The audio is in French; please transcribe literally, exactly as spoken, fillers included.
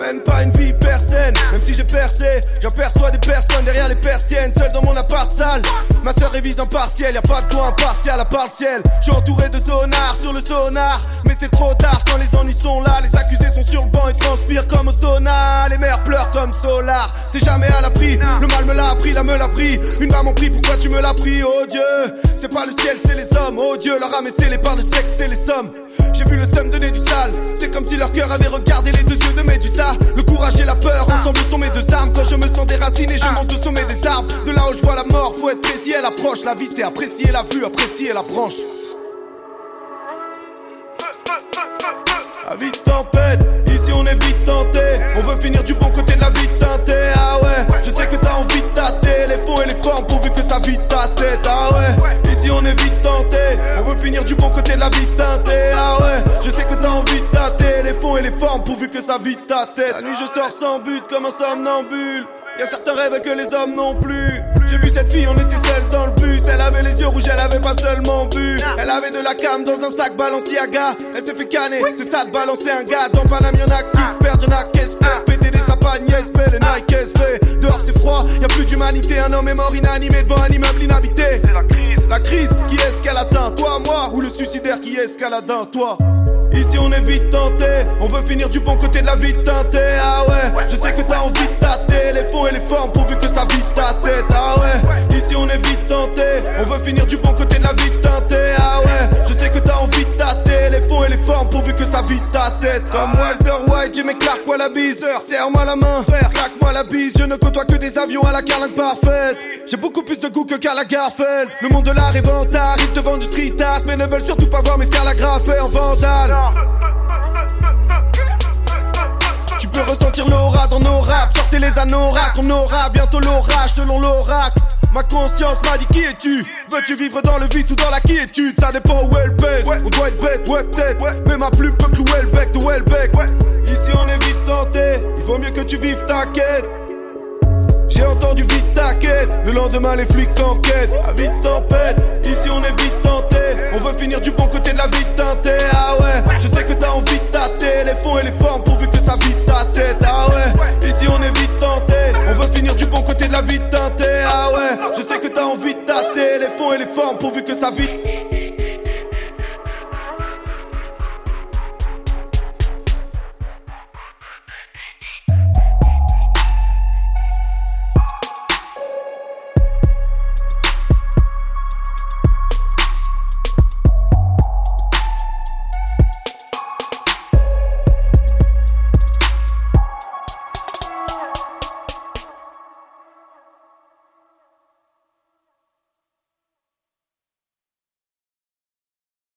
mène pas une vie persaine. Même si j'ai percé, j'aperçois des personnes derrière les persiennes. Seul dans mon appart sale, ma soeur révise en partiel. Y'a pas de coin impartial à part le ciel. J'suis entouré de zonards sur le sonar, mais c'est trop tard quand les ennuis sont là. Les accusés sont sur le banc et transpirent comme au sauna. Les mères pleurent comme Solar. T'es jamais à l'abri, le mal me l'a appris, la me l'a pris. Une maman prie, pourquoi tu me l'as pris, oh Dieu. C'est pas le ciel, c'est les hommes, oh Dieu. Leur âme est scellée par le sexe et les sommes. J'ai vu le seum donner du sale. C'est comme si leur cœur avait regardé les deux yeux de Médusa. Le courage et la peur ensemble sont mes deux armes. Quand je me sens déraciné, je monte au sommet des arbres. De là où je vois la mort, faut être précis, elle approche. La vie c'est apprécier la vue, apprécier la branche. La vie de tempête, ici on est vite tenté. On veut finir du bon côté de la vie teintée. Ah ouais, je sais que t'as envie de tâter les fonds et les formes pourvu que ça vide ta tête. Ah ouais, ici on est vite tenté. On veut finir du bon côté de la vie teintée. Ah ouais, je sais que t'as envie de tâter les fonds et les formes pourvu que ça vide ta tête. La nuit je sors sans but comme un somnambule. Y'a certains rêves que les hommes n'ont plus. J'ai vu cette fille, on était seul dans le bus. Elle avait les yeux rouges, elle avait pas seulement bu. Elle avait de la cam dans un sac Balenciaga. Elle s'est fait canner, c'est ça de balancer un gars. Dans Paname y'en a qui se perdent, y'en a qui espèrent. P D D sa pagne S B, les Nike S B. Dehors c'est froid, y'a plus d'humanité. Un homme est mort inanimé devant un immeuble inhabité. C'est la crise, la crise, qui est-ce qu'elle atteint? Toi, moi, ou le suicidaire qui est-ce qu'elle atteint? Toi. Ici on est vite tenté, on veut finir du bon côté de la vie teintée. Ah ouais, je sais que t'as envie de tâter les fonds et les formes pourvu que ça vide ta tête. Ah ouais, ici on est vite tenté, on veut finir du bon côté de la vie teintée. Ah ouais, je sais que t'as envie de tâter les fonds et les formes pourvu que ça vide ta tête. Comme Walter White, Jimmy Clark, moi la bise. Serre-moi la main, frère, claque-moi la bise. Je ne côtoie que des avions à la carlingue parfaite. J'ai beaucoup plus de goût que Karl Lagerfeld. Le monde de l'art est vantard, ils te vendent du street art, mais ne veulent surtout pas voir mes Scalagraphes en vandale. Tu peux ressentir l'aura dans nos raps. Sortez les anoraks, on aura bientôt l'orage selon l'oracle. Ma conscience m'a dit qui es-tu? Veux-tu vivre dans le vice ou dans la quiétude? Ça dépend où elle pèse, ouais. On doit être bête, ouais peut-être, ouais. Mais ma plume peut clouer le bec de Welbeck, ouais. Ici on est vite tenté, il vaut mieux que tu vives ta quête. J'ai entendu vite ta caisse, le lendemain les flics enquêtent. À vite tempête, ici on est vite tenté. On veut finir du bon côté de la vie teintée. Ah ouais, je sais que t'as envie de tâter les fonds et les formes pourvu que ça vide ta tête. Ah ouais, ici on est vite tenté. On veut finir du bon côté de la vie teintée. Ah ouais, je sais que t'as envie de tâter les fonds et les formes pourvu que ça vide.